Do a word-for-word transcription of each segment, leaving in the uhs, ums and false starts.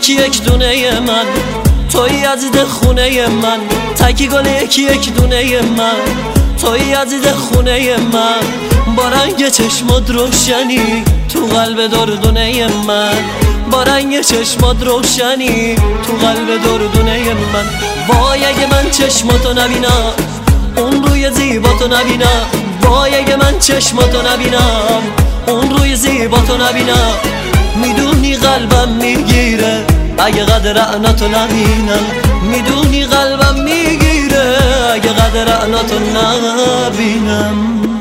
یکی یک دونه من، توی عزیز خونه من. تکی گل یکی یک دونه من، توی عزیز خونه من. با رنگ چشمات روشنی تو قلب دردونه من، با رنگ چشمات روشنی تو قلب دردونه من. وای اگه من چشماتو نبینم، اون روی زیباتو نبینم. وای اگه من چشماتو نبینم، اون روی زیباتو نبینم. میدونی قلبم میگیره اگه قدر عناتو نبینم. میدونی قلبم میگیره اگه قدر عناتو نبینم.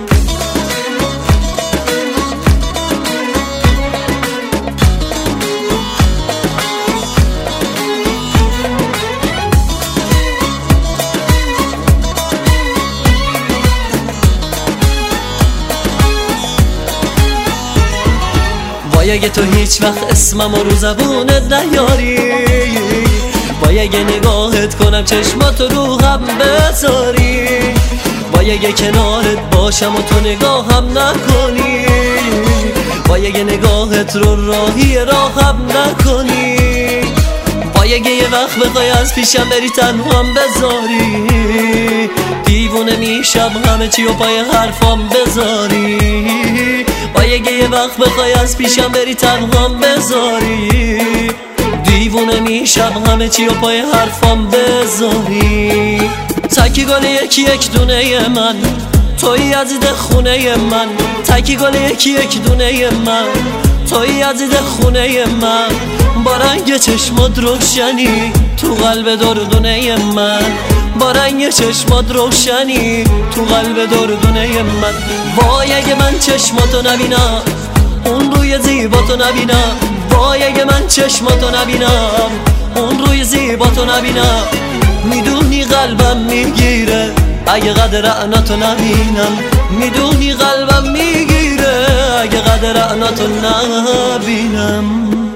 وای اگه تو هیچ وقت اسمم رو زبونت نیاری، وای اگه نگاهت کنم چشماتو رو هم بذاری. وای اگه کنارت باشم و تو نگاهم نکنی، وای اگه نگاهت رو راهی راهم نکنی. وای اگه یه وقت بخوای از پیشم بری تنهام بذاری، دیوونه میشم همه چی و پای حرفام بذاری. وای اگه یه وقت بخوای از پیشم بری تنهام بذاری، دیوونه میشم همه چی و پای حرفام بذاری. تکی گل یکی یک دونه من، توی عزیز خونه من. تکی گل یکی یک دونه من، توی عزیز خونه من. با رنگ چشمات روشنی تو قلب دردونه من، با رنگ چشمات روشنی تو قلب دردونه من. وای اگه من چشماتو نبینم، اون روی زیباتو نبینم. وای اگه من چشماتو نبینم، اون روی زیباتو نبینم. میدونی قلبم میگیره اگه قدر عناتو نبینم. میدونی قلبم میگیره اگه قدر عناتو نبینم.